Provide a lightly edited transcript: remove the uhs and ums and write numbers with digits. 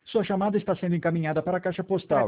Sua chamada está sendo encaminhada para a caixa postal.